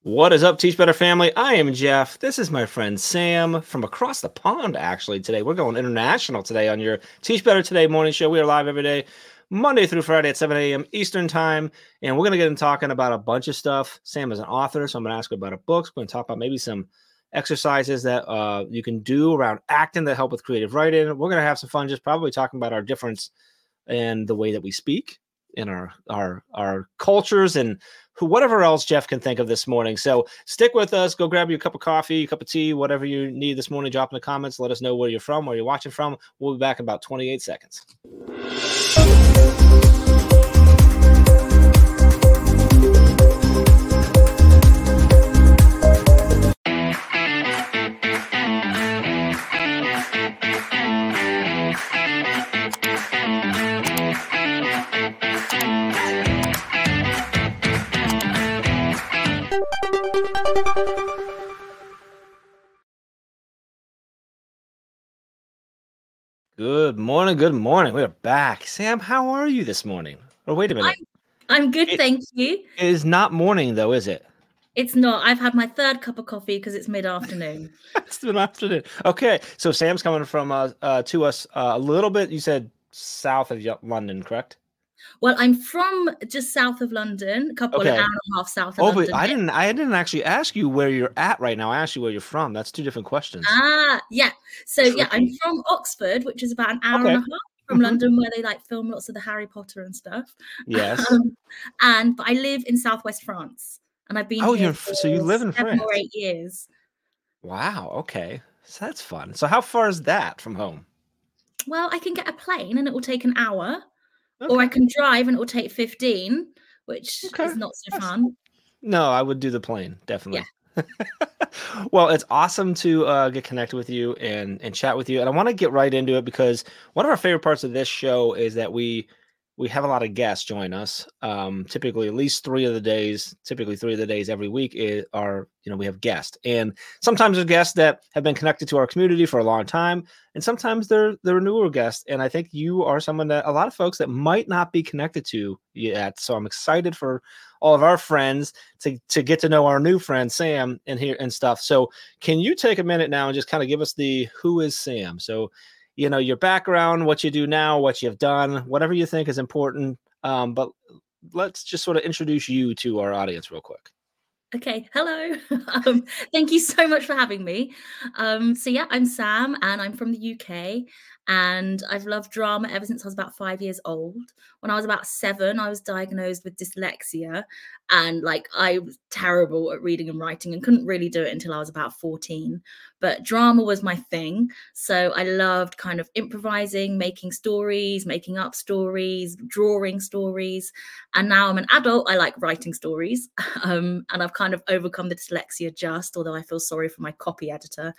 What is up, Teach Better family? I am Jeff. This is my friend Sam from across the pond, actually, today. We're going international today on your Teach Better Today morning show. We are live every day, Monday through Friday at 7 a.m. Eastern Time, and we're going to get into talking about a bunch of stuff. Sam is an author, so I'm going to ask her about her books. We're going to talk about maybe some exercises that you can do around acting that help with creative writing. We're going to have some fun just probably talking about our difference in the way that we speak in our cultures and whatever else Jeff can think of this morning. So stick with us. Go grab you a cup of coffee, a cup of tea, whatever you need this morning. Drop in the comments. Let us know where you're from, where you're watching from. We'll be back in about 28 seconds. Good morning. Good morning. We're back. Sam, how are you this morning? Oh, wait a minute. I'm good, thank you. It is not morning, though, is it? It's not. I've had my third cup of coffee because it's mid-afternoon. It's mid-afternoon. Okay, so Sam's coming from to us a little bit. You said south of London, correct? Well, I'm from just south of London, an hour and a half south of London. But I didn't actually ask you where you're at right now. I asked you where you're from. That's two different questions. Yeah. So yeah, I'm from Oxford, which is about an hour and a half from London, where they film lots of the Harry Potter and stuff. Yes. But I live in southwest France, and I've been here so you live in 7 or 8 years. Wow. Okay. So that's fun. So how far is that from home? Well, I can get a plane and it will take an hour. Okay. Or I can drive and it will take 15, which is not so fun. No, I would do the plane, definitely. Yeah. Well, it's awesome to get connected with you and chat with you. And I want to get right into it because one of our favorite parts of this show is that we have a lot of guests join us. Typically, at least 3 of the days every week are we have guests. And sometimes they're guests that have been connected to our community for a long time. And sometimes they're newer guests. And I think you are someone that a lot of folks that might not be connected to yet. So I'm excited for all of our friends to get to know our new friend, Sam, and stuff. So can you take a minute now and just kind of give us the who is Sam? So your background, what you do now, what you've done, whatever you think is important. But let's just sort of introduce you to our audience real quick. Okay. Hello. Thank you so much for having me. So yeah, I'm Sam and I'm from the UK and I've loved drama ever since I was about 5 years old. When I was about 7, I was diagnosed with dyslexia and I was terrible at reading and writing and couldn't really do it until I was about 14. But drama was my thing. So I loved kind of improvising, making stories, making up stories, drawing stories. And now I'm an adult, I like writing stories. And I've kind of overcome the dyslexia although I feel sorry for my copy editor.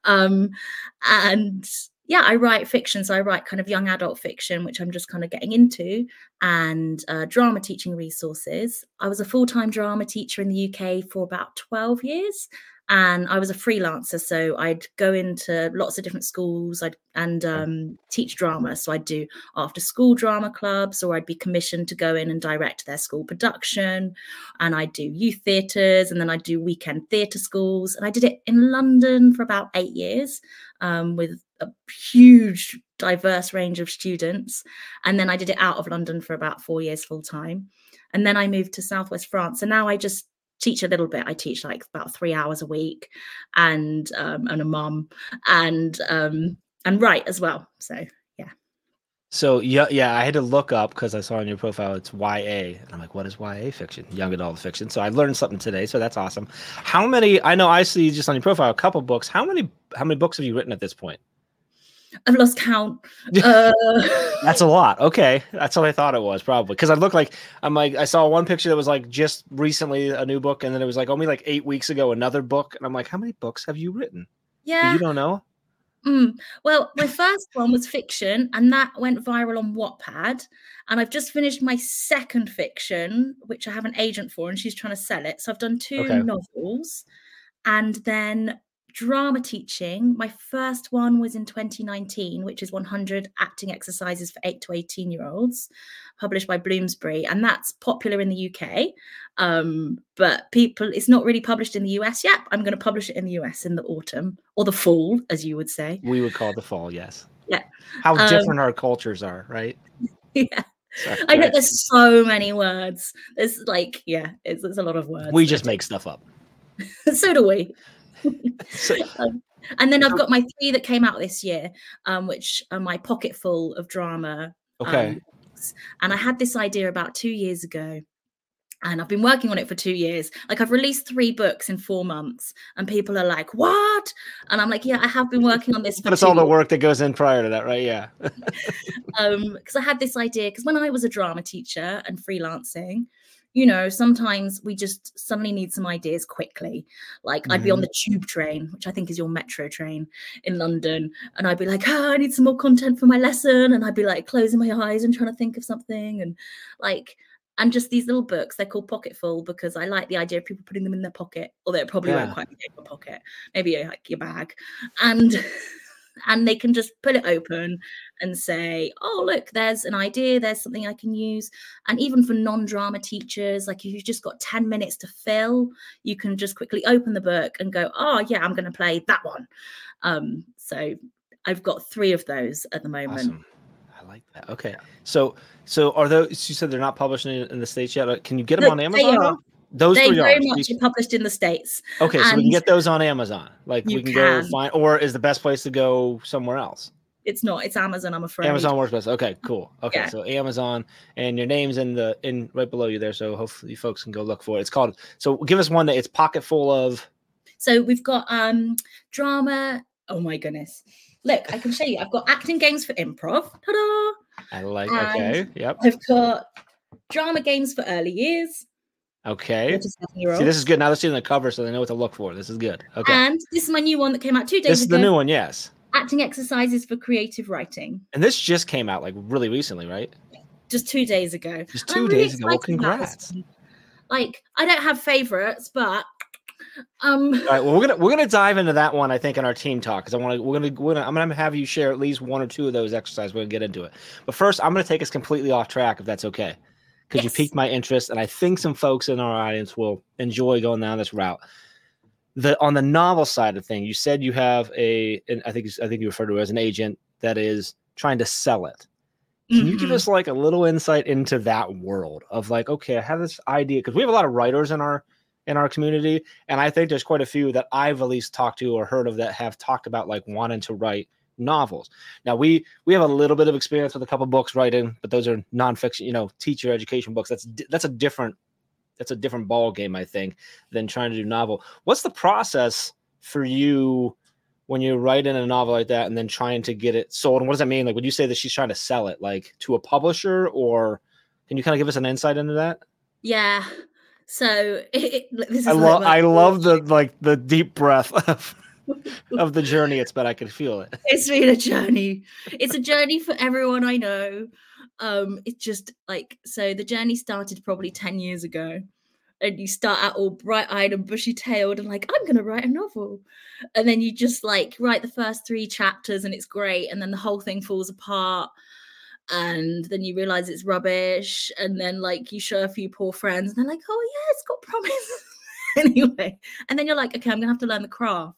And yeah, I write fiction. So I write kind of young adult fiction, which I'm just kind of getting into, and drama teaching resources. I was a full-time drama teacher in the UK for about 12 years. And I was a freelancer, so I'd go into lots of different schools and teach drama. So I'd do after-school drama clubs, or I'd be commissioned to go in and direct their school production. And I'd do youth theatres, and then I'd do weekend theatre schools. And I did it in London for about 8 years with a huge, diverse range of students. And then I did it out of London for about 4 years full-time. And then I moved to Southwest France. And now I just teach a little bit. I teach about 3 hours a week and a mum and write as well. So yeah. So yeah, I had to look up because I saw on your profile it's YA. And I'm like, what is YA fiction? Young adult fiction. So I learned something today. So that's awesome. How many, I know I see just on your profile a couple books. How many books have you written at this point? I've lost count. That's a lot. Okay. That's what I thought it was, probably. Because I saw one picture that was just recently a new book, and then it was only 8 weeks ago another book. And I'm like, how many books have you written? Yeah. You don't know? Well, my first one was fiction, and that went viral on Wattpad. And I've just finished my second fiction, which I have an agent for, and she's trying to sell it. So I've done 2 novels. And then drama teaching, my first one was in 2019, which is 100 acting exercises for 8 to 18-year-olds, published by Bloomsbury, and that's popular in the UK. But it's not really published in the US yet. I'm going to publish it in the US in the autumn, or the fall, as you would say. We would call it the fall, yes. Yeah. How different our cultures are, right? Yeah. Sorry, I know there's so many words. There's like, yeah, it's a lot of words. We just make stuff up. So do we. And then I've got my 3 that came out this year, which are my pocket full of drama. Okay. And I had this idea about 2 years ago, and I've been working on it for 2 years. Like, I've released 3 books in 4 months, and people are like, "What?" And I'm like, "Yeah, I have been working on this." But it's all the work that goes in prior to that, right? Yeah. Because I had this idea, because when I was a drama teacher and freelancing, you know, sometimes we just suddenly need some ideas quickly. Like, I'd be on the tube train, which I think is your metro train in London, and I'd be like, "Oh, I need some more content for my lesson," and I'd be like closing my eyes and trying to think of something, and just these little books. They're called Pocketful because I like the idea of people putting them in their pocket, although it probably won't quite be in your pocket, maybe like your bag, and they can just pull it open and say, "Oh, look, there's an idea, there's something I can use." And even for non-drama teachers, like, if you've just got 10 minutes to fill, you can just quickly open the book and go, "Oh yeah, I'm going to play that one." So I've got 3 of those at the moment. Awesome. I like that. Okay. So are those, you said they're not published in the States yet? Can you get them on Amazon? Those they very much are published in the States. Okay, so we can get those on Amazon. Like, we can go find, or is the best place to go somewhere else? It's not. It's Amazon, I'm afraid. Amazon works best. Okay, cool. Okay, so Amazon, and your name's in right below you there, so hopefully folks can go look for it. It's called. So give us one that it's pocket full of. So we've got drama. Oh my goodness! Look, I can show you. I've got acting games for improv. Ta-da! I like. Okay. Yep. I've got drama games for early years. Okay. See, this is good. Now they're seeing the cover, so they know what to look for. This is good. Okay. And this is my new one that came out 2 days ago. This is the new one, yes. Acting exercises for creative writing. And this just came out like really recently, right? Just 2 days ago. Just 2 days ago. Well, congrats. Like, I don't have favorites, but all right, well, we're gonna dive into that one, I think, in our team talk, because I'm gonna have you share at least 1 or 2 of those exercises. We're gonna get into it, but first, I'm gonna take us completely off track, if that's okay, because you piqued my interest, and I think some folks in our audience will enjoy going down this route. On the novel side of things, you said you have I think you referred to it as an agent that is trying to sell it. Can you give us like a little insight into that world of like, okay, I have this idea, because we have a lot of writers in our community, and I think there's quite a few that I've at least talked to or heard of that have talked about like wanting to write novels. Now we have a little bit of experience with a couple books writing, but those are nonfiction, teacher education books. That's a different ball game, I think, than trying to do novel. What's the process for you when you're writing a novel like that and then trying to get it sold? And what does that mean? Like, would you say that she's trying to sell it like to a publisher, or can you kind of give us an insight into that? Yeah. So I love the deep breath of the journey it's been. I can feel it. It's been a journey. It's a journey for everyone I know. It's just like, so the journey started probably 10 years ago, and you start out all bright-eyed and bushy-tailed and like, I'm gonna write a novel, and then you just like write the first 3 chapters and it's great, and then the whole thing falls apart, and then you realize it's rubbish, and then like you show a few poor friends and they're like, "Oh yeah, it's got promise." Anyway, and then you're like, "Okay, I'm gonna have to learn the craft."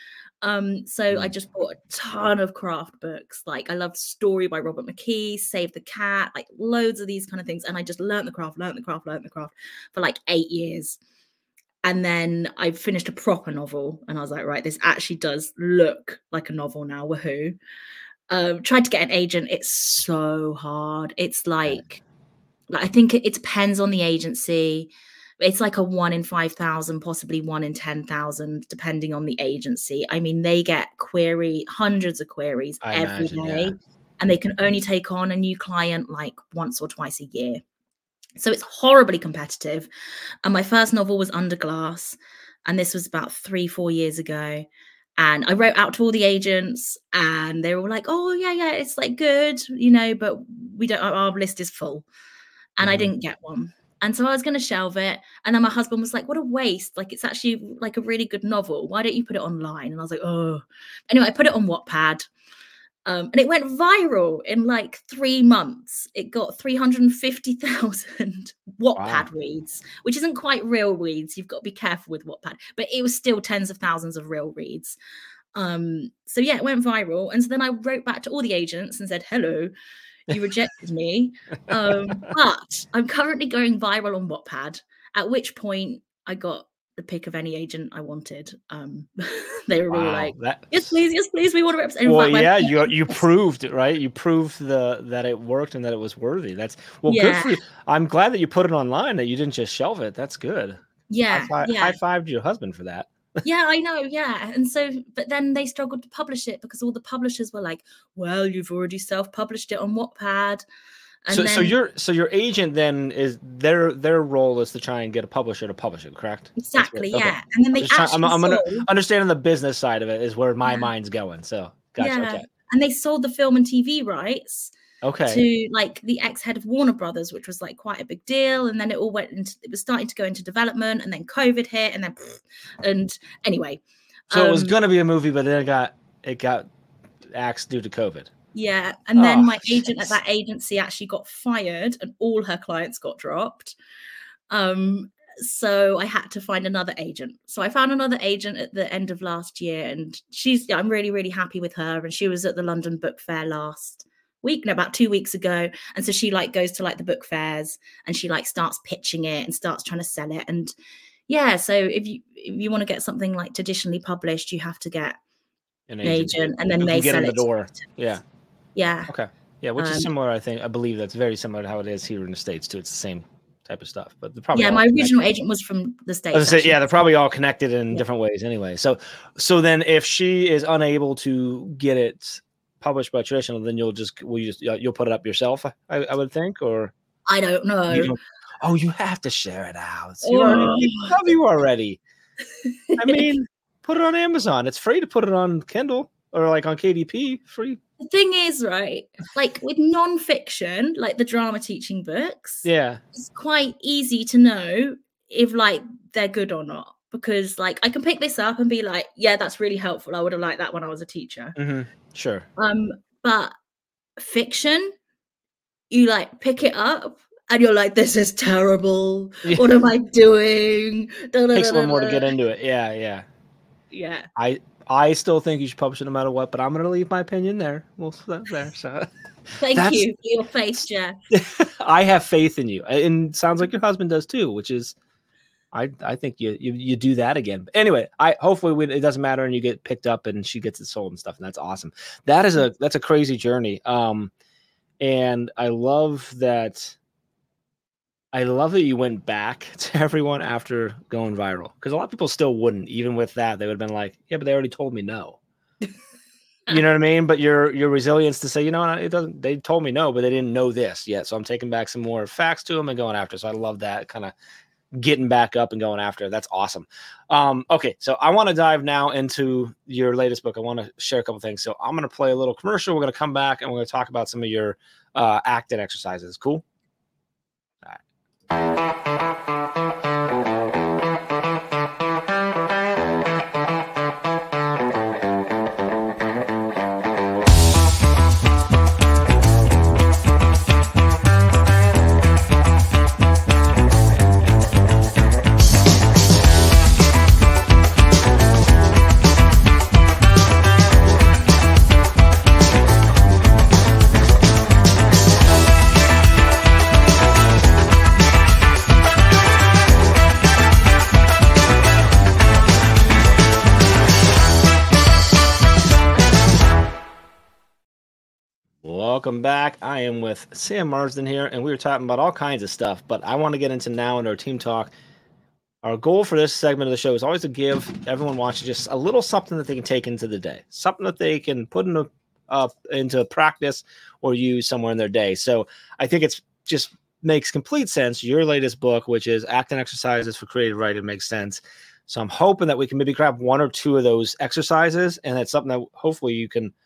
So I just bought a ton of craft books. Like, I loved Story by Robert McKee, Save the Cat, like loads of these kind of things, and I just learned the craft for like 8 years. And then I finished a proper novel, and I was like, right, this actually does look like a novel now. Woohoo. Tried to get an agent. It's so hard. It's like I think it depends on the agency. It's like a 1 in 5,000, possibly 1 in 10,000, depending on the agency. I mean, they get hundreds of queries every day, and they can only take on a new client like once or twice a year. So it's horribly competitive. And my first novel was Under Glass, and this was about 3-4 years ago. And I wrote out to all the agents, and they were all like, "Oh yeah, it's like good, but we don't. Our list is full." And I didn't get one. And so I was going to shelve it. And then my husband was like, what a waste. Like, it's actually like a really good novel. Why don't you put it online? And I was like, oh. Anyway, I put it on Wattpad. And it went viral in like 3 months. It got 350,000 Wattpad reads, which isn't quite real reads. You've got to be careful with Wattpad. But it was still tens of thousands of real reads. So yeah, it went viral. And so then I wrote back to all the agents and said, hello, you rejected me. But I'm currently going viral on Wattpad, at which point I got the pick of any agent I wanted. They were all like, yes, please, we want to represent. Well, yeah, you proved it, right? You proved that it worked and that it was worthy. That's good for you. I'm glad that you put it online, that you didn't just shelve it. That's good. Yeah. High five to your husband for that. Yeah, I know. Yeah. And so, but then they struggled to publish it because all the publishers were like, well, you've already self-published it on Wattpad. And so your agent then is their role is to try and get a publisher to publish it, correct? Exactly. Yeah. Okay. And then they I'm understanding the business side of it is where my mind's going. So gotcha. Yeah. Okay. And they sold the film and TV rights. Okay. To like the ex-head of Warner Brothers, which was like quite a big deal, and then it was starting to go into development, and then COVID hit, and anyway. So it was going to be a movie, but then it got axed due to COVID. Yeah, and then my agent at that agency actually got fired, and all her clients got dropped. So I had to find another agent. So I found another agent at the end of last year, and I'm really, really happy with her. And she was at the London Book Fair about 2 weeks ago. And so she like goes to like the book fairs and she like starts pitching it and starts trying to sell it. And yeah, so if you want to get something like traditionally published, you have to get an agent and then they sell it. The door. Yeah. Yeah. Okay. Yeah, which is similar, I believe that's very similar to how it is here in the States too. It's the same type of stuff. But my original agent was from the States. They're probably all connected in different ways anyway. So then if she is unable to get it published by traditional, then you'll put it up yourself, I would think, or I don't know. You have to share it out. You already. I mean, put it on Amazon. It's free to put it on Kindle or like on KDP. Free. The thing is, right, like with nonfiction, like the drama teaching books, it's quite easy to know if like they're good or not. Because like I can pick this up and be like, yeah, that's really helpful. I would have liked that when I was a teacher. Mm-hmm. Sure. But fiction, you like pick it up and you're like, this is terrible. Yeah. What am I doing? Takes a little more to get into it. Yeah. I still think you should publish it no matter what, but I'm going to leave my opinion there. We'll start there. So thank you for your faith, Jeff. I have faith in you, and it sounds like your husband does too, which is. I think you do that again. But anyway, hopefully it doesn't matter and you get picked up and she gets it sold and stuff, and that's awesome. That's a crazy journey. And I love that you went back to everyone after going viral, because a lot of people still wouldn't. Even with that, they would have been like, yeah, but they already told me no. You know what I mean? But your resilience to say, you know, it doesn't. They told me no, but they didn't know this yet, so I'm taking back some more facts to them and going after. So I love that kind of getting back up and going after. That's awesome. Okay, so I want to dive now into your latest book. I want to share a couple things. So I'm going to play a little commercial. We're going to come back and we're going to talk about some of your acting exercises. Cool? All right. Welcome back. I am with Sam Marsden here, and we were talking about all kinds of stuff, but I want to get into now into our team talk. Our goal for this segment of the show is always to give everyone watching just a little something that they can take into the day, something that they can put into practice or use somewhere in their day. So I think it's just makes complete sense. Your latest book, which is Acting Exercises for Creative Writing, makes sense. So I'm hoping that we can maybe grab one or two of those exercises, and that's something that hopefully you can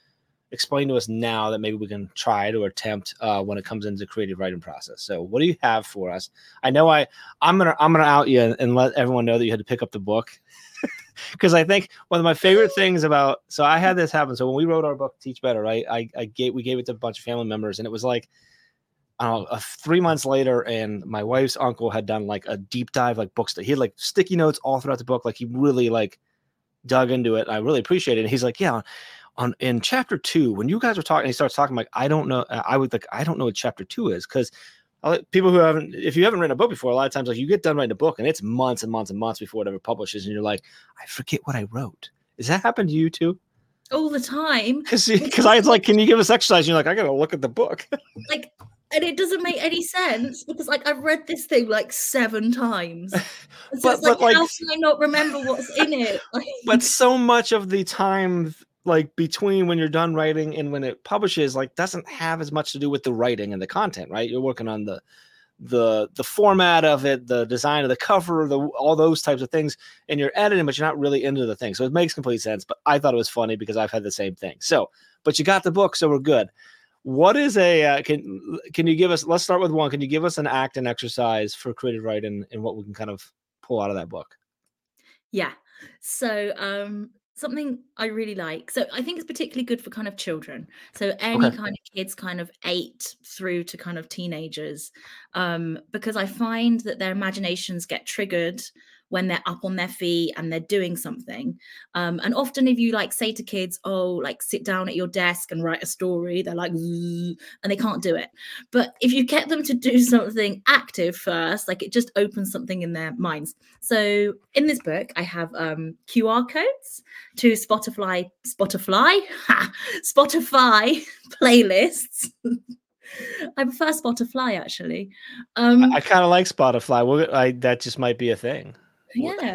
explain to us now that maybe we can try to attempt when it comes into creative writing process. So what do you have for us? I know I'm gonna out you and let everyone know that you had to pick up the book. Because I think one of my favorite things about, so I had this happen. So when we wrote our book, Teach Better, right? We gave it to a bunch of family members, and it was like, I don't know, 3 months later, and my wife's uncle had done like a deep dive, like books that he had like sticky notes all throughout the book. Like he really like dug into it. I really appreciate it. And he's like, yeah, in chapter 2, when you guys were talking, he starts talking like, I don't know. I don't know what chapter 2 is. Cause people who if you haven't written a book before, a lot of times like you get done writing a book and it's months and months and months before it ever publishes. And you're like, I forget what I wrote. Does that happen to you too? All the time. Cause I was like, can you give us exercise? And you're like, I got to look at the book. Like, and it doesn't make any sense because like I've read this thing like 7 times. And so but how can I not remember what's in it? But so much of the time like between when you're done writing and when it publishes, like doesn't have as much to do with the writing and the content, right? You're working on the format of it, the design of the cover, all those types of things, and you're editing, but you're not really into the thing. So it makes complete sense. But I thought it was funny because I've had the same thing. So, but you got the book, so we're good. What is can you give us, let's start with one. Can you give us an act and exercise for creative writing and what we can kind of pull out of that book? Yeah. So, something I really like. So I think it's particularly good for kind of children. So any kind of kids kind of 8 through to kind of teenagers, because I find that their imaginations get triggered when they're up on their feet and they're doing something. And often if you like say to kids, oh, like sit down at your desk and write a story, they're like, and they can't do it. But if you get them to do something active first, like it just opens something in their minds. So in this book, I have QR codes to Spotify playlists. I prefer Spotify actually. I kind of like Spotify. That just might be a thing. Yeah.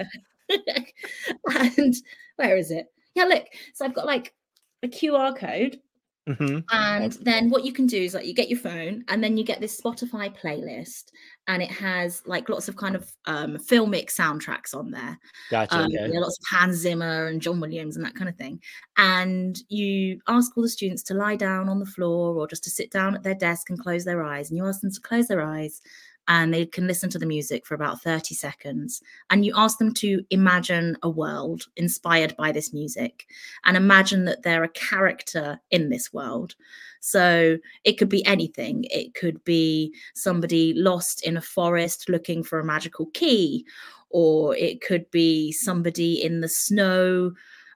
And where is it? Yeah, look. So I've got like a QR code. Mm-hmm. And then what you can do is like you get your phone and then you get this Spotify playlist and it has like lots of kind of filmic soundtracks on there. Gotcha. Okay. Yeah, lots of Hans Zimmer and John Williams and that kind of thing. And you ask all the students to lie down on the floor or just to sit down at their desk and close their eyes. And you ask them to close their eyes and they can listen to the music for about 30 seconds. And you ask them to imagine a world inspired by this music and imagine that they're a character in this world. So it could be anything. It could be somebody lost in a forest looking for a magical key, or it could be somebody in the snow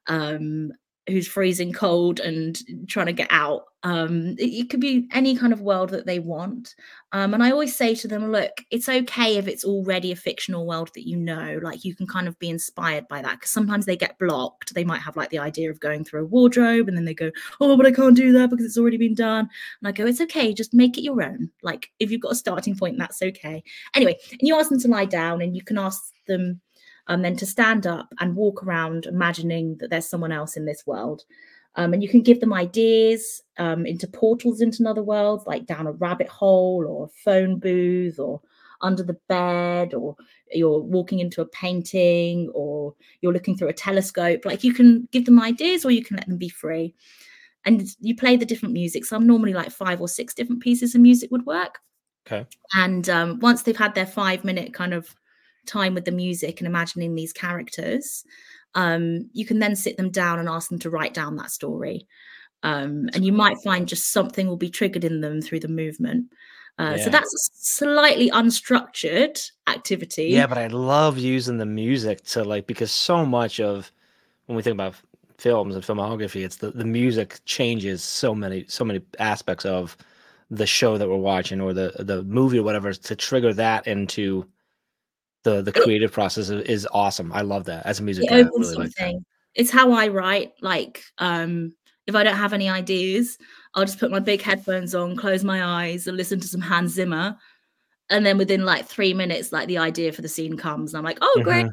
who's freezing cold and trying to get out. It could be any kind of world that they want. And I always say to them, look, it's okay if it's already a fictional world that you know, like you can kind of be inspired by that because sometimes they get blocked. They might have like the idea of going through a wardrobe and then they go, oh, but I can't do that because it's already been done. And I go, it's okay, just make it your own. Like if you've got a starting point, that's okay. Anyway, and you ask them to lie down and you can ask them then to stand up and walk around imagining that there's someone else in this world. And you can give them ideas into portals into another world, like down a rabbit hole or a phone booth or under the bed, or you're walking into a painting or you're looking through a telescope. Like you can give them ideas or you can let them be free. And you play the different music. So I'm normally like 5 or 6 different pieces of music would work. Okay. And once they've had their 5-minute kind of time with the music and imagining these characters, you can then sit them down and ask them to write down that story. And you might find just something will be triggered in them through the movement. So that's a slightly unstructured activity. Yeah, but I love using the music to like, because so much of when we think about films and filmography, it's the music changes so many aspects of the show that we're watching or the movie or whatever to trigger that into the creative process is awesome. I love that as a music guy. I really like that. It's how I write. Like if I don't have any ideas, I'll just put my big headphones on, close my eyes and listen to some Hans Zimmer. And then within like 3 minutes, like the idea for the scene comes and I'm like, oh, great.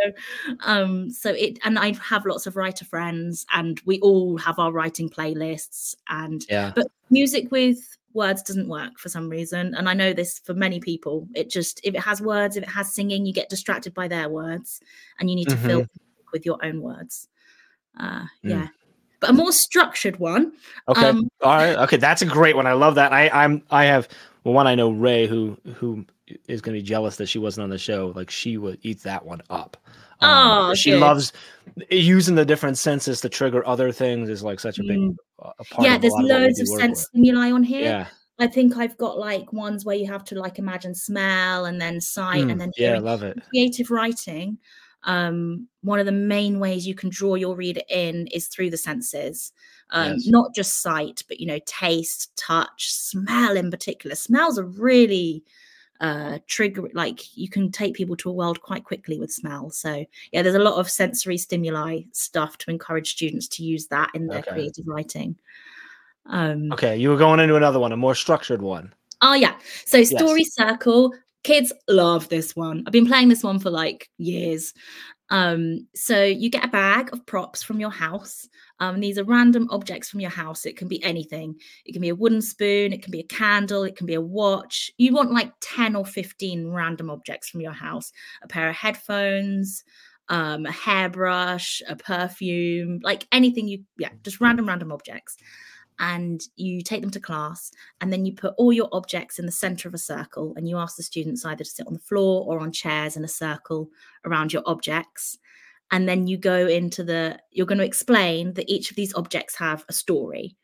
And I have lots of writer friends and we all have our writing playlists but music with words doesn't work for some reason. And I know this for many people. If it has words, if it has singing, you get distracted by their words and you need to fill with your own words. but a more structured one. Okay. All right. Okay. That's a great one. I love that. I have one. I know Ray who is going to be jealous that she wasn't on the show. Like she would eat that one up. She Good. loves using the different senses to trigger other things is like such a big a part yeah, of there's a lot loads of of sense stimuli on here. Yeah. I think I've got like ones where you have to like imagine smell and then sight and then hearing. Yeah, I love it. Creative writing, one of the main ways you can draw your reader in is through the senses. Yes. Not just sight, but, you know, taste, touch, smell in particular. Smells are really trigger, like you can take people to a world quite quickly with smell. So yeah, there's a lot of sensory stimuli stuff to encourage students to use that in their creative writing. Okay, you were going into another one, a more structured one. Oh yeah, so story circle. Kids love this one. I've been playing this one for like years. So you get a bag of props from your house. These are random objects from your house. It can be anything. It can be a wooden spoon. It can be a candle. It can be a watch. You want like 10 or 15 random objects from your house. A pair of headphones, a hairbrush, a perfume, like anything just random objects. And you take them to class, and then you put all your objects in the center of a circle, and you ask the students either to sit on the floor or on chairs in a circle around your objects. And then you go into you're going to explain that each of these objects have a story.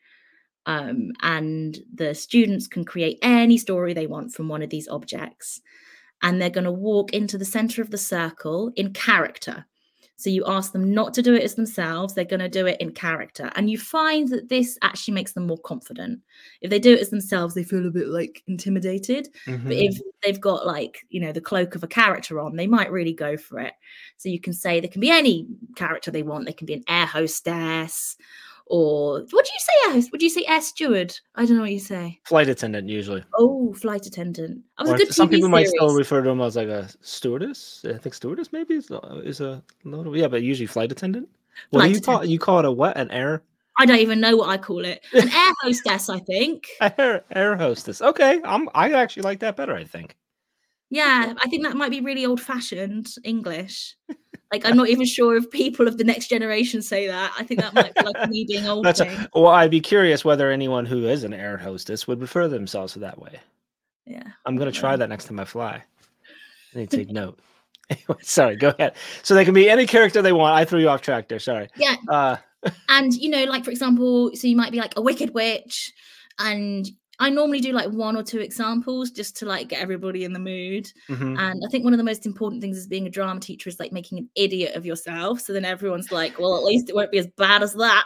And the students can create any story they want from one of these objects. And they're going to walk into the center of the circle in character. So you ask them not to do it as themselves. They're going to do it in character. And you find that this actually makes them more confident. If they do it as themselves, they feel a bit like intimidated. But if they've got like, you know, the cloak of a character on, they might really go for it. So you can say there can be any character they want. They can be an air hostess, or what do you say, air host? Would you say air steward? I don't know what you say. Flight attendant, usually. Oh, flight attendant. That was a good some TV people might series. still refer to them as like a stewardess. I think stewardess maybe is a little, yeah, but usually flight attendant. What do you call it? You call it a what? An air? I don't even know what I call it. An air hostess, I think. Air hostess. Okay, I actually like that better, I think. Yeah, I think that might be really old-fashioned English. Like, I'm not even sure if people of the next generation say that. I think that might be like me being old. Well, I'd be curious whether anyone who is an air hostess would refer to themselves that way. Yeah. I'm going to try that next time I fly. I need to take note. Anyway, sorry, go ahead. So they can be any character they want. I threw you off track there. Sorry. Yeah. And, you know, like, for example, so you might be like a wicked witch, and I normally do like 1 or 2 examples just to like get everybody in the mood. And I think one of the most important things as being a drama teacher is like making an idiot of yourself. So then everyone's like, well, at least it won't be as bad as that.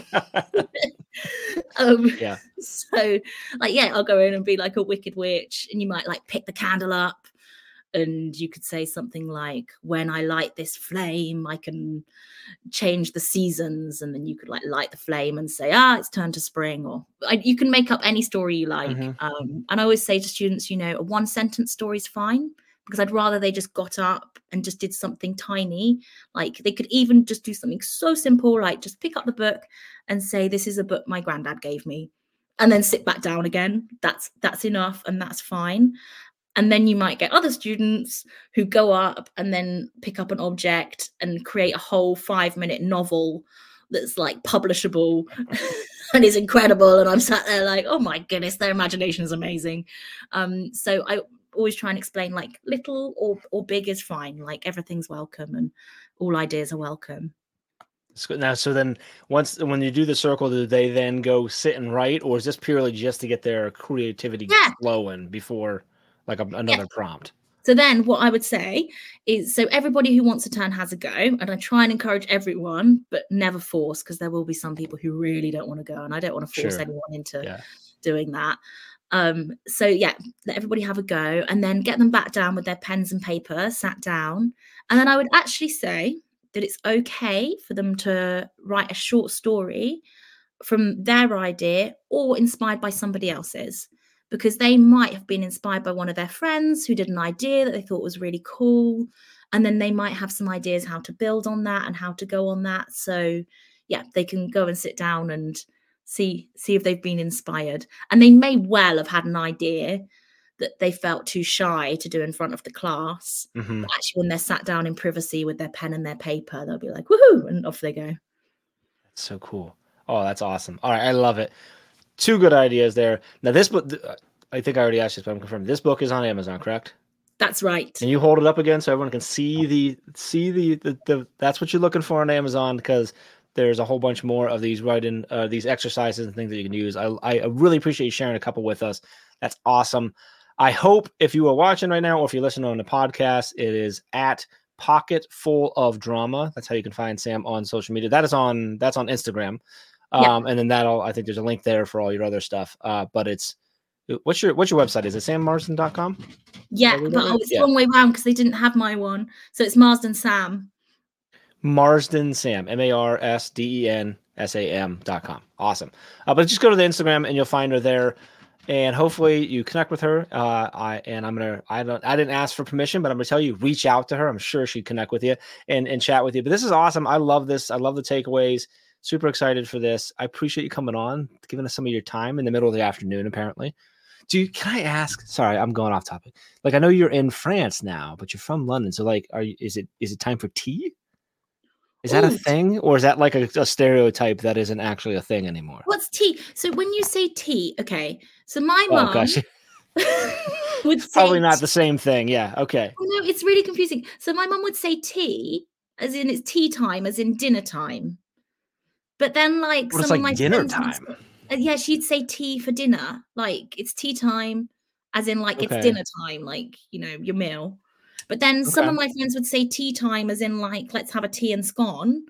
Yeah. So like, yeah, I'll go in and be like a wicked witch, and you might like pick the candle up, and you could say something like, when I light this flame, I can change the seasons. And then you could like light the flame and say, it's turned to spring, or you can make up any story you like. And I always say to students, you know, a 1-sentence story is fine, because I'd rather they just got up and just did something tiny. Like they could even just do something so simple, like just pick up the book and say, this is a book my granddad gave me, and then sit back down again. That's enough, and that's fine. And then you might get other students who go up and then pick up an object and create a whole 5-minute novel that's like publishable and is incredible. And I'm sat there like, oh my goodness, their imagination is amazing. So I always try and explain like little or big is fine. Like everything's welcome and all ideas are welcome. Now, so then when you do the circle, do they then go sit and write, or is this purely just to get their creativity flowing before like another prompt? So then what I would say is, so everybody who wants a turn has a go, and I try and encourage everyone, but never force, because there will be some people who really don't want to go, and I don't want to force anyone into doing that. So yeah, let everybody have a go, and then get them back down with their pens and paper, sat down. And then I would actually say that it's okay for them to write a short story from their idea or inspired by somebody else's, because they might have been inspired by one of their friends who did an idea that they thought was really cool. And then they might have some ideas how to build on that and how to go on that. So yeah, they can go and sit down and see if they've been inspired. And they may well have had an idea that they felt too shy to do in front of the class. But actually, when they're sat down in privacy with their pen and their paper, they'll be like, woohoo, and off they go. That's so cool. Oh, that's awesome. All right, I love it. Two good ideas there. Now, this book, I think I already asked this, but I'm confirmed. This book is on Amazon, correct? That's right. Can you hold it up again so everyone can see the that's what you're looking for on Amazon, because there's a whole bunch more of these writing these exercises and things that you can use. I really appreciate you sharing a couple with us. That's awesome. I hope if you are watching right now or if you're listening on the podcast, it is at Pocket Full of Drama. That's how you can find Sam on social media. That's on Instagram. And then I think there's a link there for all your other stuff. But it's what's your website? Is it sammarsden.com? Yeah, but it's the wrong way around because they didn't have my one. So it's Marsden Sam. Marsden Sam, MarsdenSam.com. Awesome. But just go to the Instagram and you'll find her there. And hopefully you connect with her. I didn't ask for permission, but I'm gonna tell you, reach out to her. I'm sure she'd connect with you and chat with you. But this is awesome. I love this. I love the takeaways. Super excited for this. I appreciate you coming on, giving us some of your time in the middle of the afternoon, apparently. Can I ask? Sorry, I'm going off topic. Like, I know you're in France now, but you're from London. So like, is it time for tea? Is that a thing? Or is that like a stereotype that isn't actually a thing anymore? What's tea? So when you say tea, okay. So my mom would say probably not the same thing. Yeah. Okay. Oh, no, it's really confusing. So my mom would say tea, as in it's tea time, as in dinner time. But then like some of my dinner time. Yeah, she'd say tea for dinner. Like it's tea time, as in like it's dinner time, like, you know, your meal. But then some of my friends would say tea time as in like, let's have a tea and scone.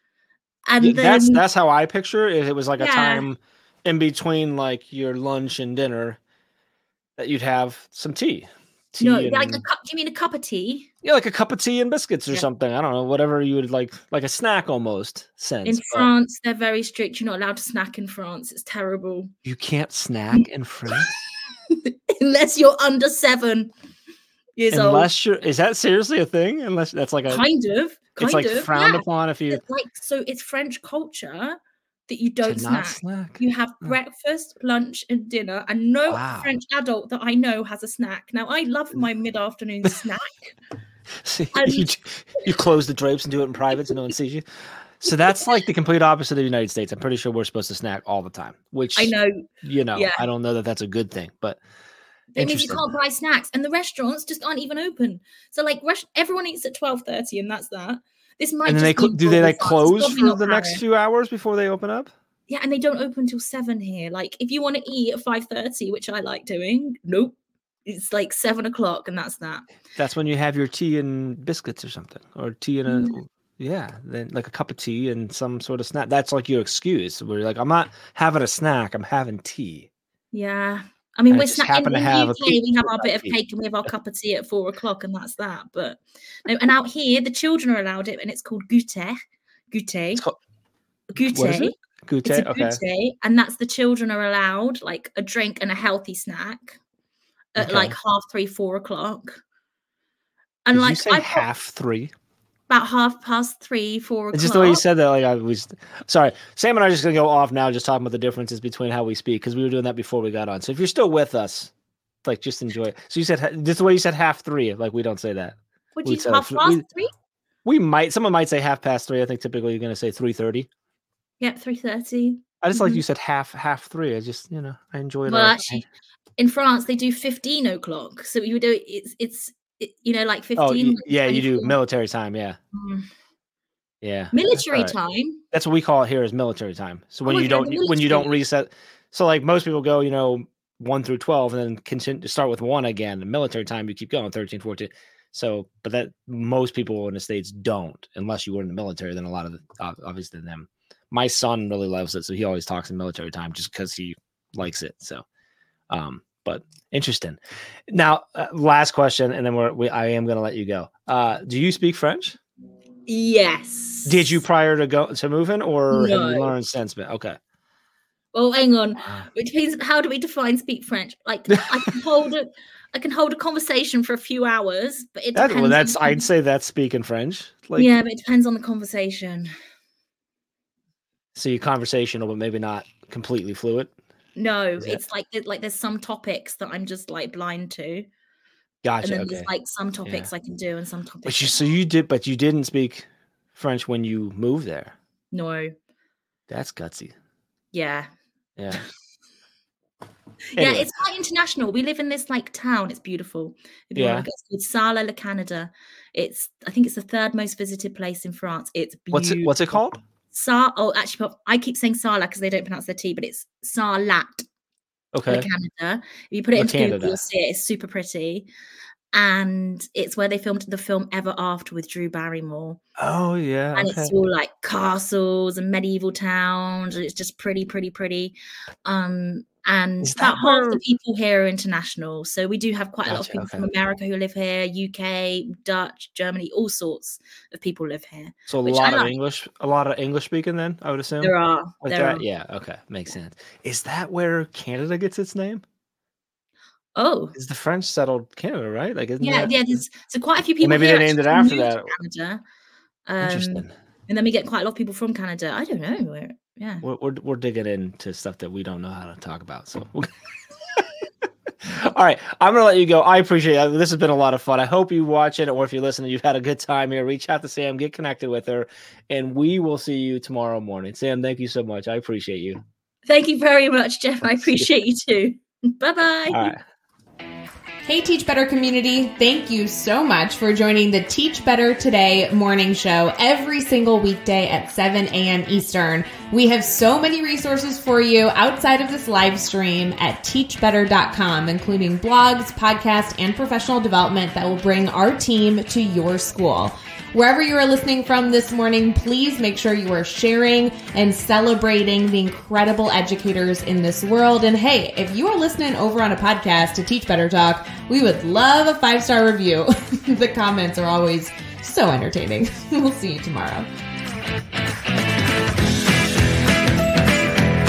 And then, that's how I picture it. It was like a time in between like your lunch and dinner that you'd have some tea. No, like a cup. Do you mean a cup of tea? Yeah, like a cup of tea and biscuits or something. I don't know, whatever you would like a snack almost sense. In France, they're very strict. You're not allowed to snack in France. It's terrible. You can't snack in France? Unless you're under 7 years old. Is that seriously a thing? Unless that's like a kind of. It's like frowned upon if you so it's French culture that you don't snack. You have breakfast, lunch, and dinner, and no French adult that I know has a snack. Now, I love my mid-afternoon snack. See, you close the drapes and do it in private so no one sees you. So that's like the complete opposite of the United States. I'm pretty sure we're supposed to snack all the time, which I know. I don't know that that's a good thing, but it means you can't buy snacks, and the restaurants just aren't even open. So like everyone eats at 12:30, and that's that. This might. And then do they like close for the next few hours before they open up? Yeah, and they don't open until 7 here. Like if you want to eat at 5:30, which I like doing, nope. It's like 7 o'clock, and that's that. That's when you have your tea and biscuits or something, or tea and then like a cup of tea and some sort of snack. That's like your excuse where you're like, I'm not having a snack, I'm having tea. Yeah. I mean, we're snacking in the UK. We have our bit of cake and we have our cup of tea at 4 o'clock, and that's that. But no, and out here, the children are allowed it, and it's called goûter. Goûter. Goûter. What is it? Goûter. Okay. Goûter, and that's the children are allowed like a drink and a healthy snack at like 3:30, 4 o'clock. And Did like you say 3:30? About 3:30, 4 o'clock. It's just the way you said that. Like I was sorry. Sam and I are just gonna go off now, just talking about the differences between how we speak, because we were doing that before we got on. So if you're still with us, like just enjoy it. So you said just the way you said 3:30. Like we don't say that. Would you 3:30? We might. Someone might say 3:30. I think typically you're gonna say 3:30. Yeah, 3:30. I just like you said 3:30. I just I enjoy it. Well, actually, in France they do 15 o'clock. So you do it's like 15. Oh, like yeah, you do military time. Yeah. Yeah. Military time. That's what we call it here, is military time. So when you don't reset. So like most people go, 1 through 12 and then continue to start with 1 again. In military time, you keep going 13, 14. So, but that most people in the States don't, unless you were in the military. Then a lot of obviously them. My son really loves it, so he always talks in military time just because he likes it. So, but interesting. Now, last question, and then I am going to let you go. Do you speak French? Yes. Did you prior to moving, or have you learned since? Okay. Well, hang on. Which means, how do we define speak French? Like, I can hold a conversation for a few hours, but it depends. I'd say that's speaking French. But it depends on the conversation. So you're conversational, but maybe not completely fluid. No, it's like there's some topics that I'm just like blind to. Gotcha. And then there's like some topics I can do and some topics. But you didn't speak French when you moved there. No. That's gutsy. Yeah. Yeah. Yeah, Anyway. it's quite international. We live in this like town. It's beautiful. If you want to look, it's called Sala-le-Canada. I think it's the 3rd most visited place in France. It's beautiful. What's it called? Actually, I keep saying Sala because they don't pronounce their T, but it's Sarlat. Okay. Canada. If you put it into Google, you'll see it. It's super pretty. And it's where they filmed the film Ever After with Drew Barrymore. Oh, yeah. And it's all like castles and medieval towns. And it's just pretty, pretty, pretty. And about half the people here are international. So we do have quite a lot of people from America who live here, UK, Dutch, Germany, all sorts of people live here. So a lot of English speaking then, I would assume? There are. Yeah, okay. Makes sense. Is that where Canada gets its name? Oh. Is the French settled Canada, right? Like, yeah, there's quite a few people maybe here. They named it after that. Canada. Interesting. And then we get quite a lot of people from Canada. I don't know. Yeah. We're digging into stuff that we don't know how to talk about. So all right, I'm gonna let you go. I appreciate it. This has been a lot of fun. I hope you watch it, or if you listen and you've had a good time here, reach out to Sam, get connected with her, and we will see you tomorrow morning. Sam, thank you so much. I appreciate you. Thank you very much, Jeff. I appreciate you too. Bye-bye. All right. Hey, Teach Better community. Thank you so much for joining the Teach Better Today morning show every single weekday at 7 a.m. Eastern. We have so many resources for you outside of this live stream at teachbetter.com, including blogs, podcasts, and professional development that will bring our team to your school. Wherever you are listening from this morning, please make sure you are sharing and celebrating the incredible educators in this world. And hey, if you are listening over on a podcast to Teach Better Talk, we would love a 5-star review. The comments are always so entertaining. We'll see you tomorrow.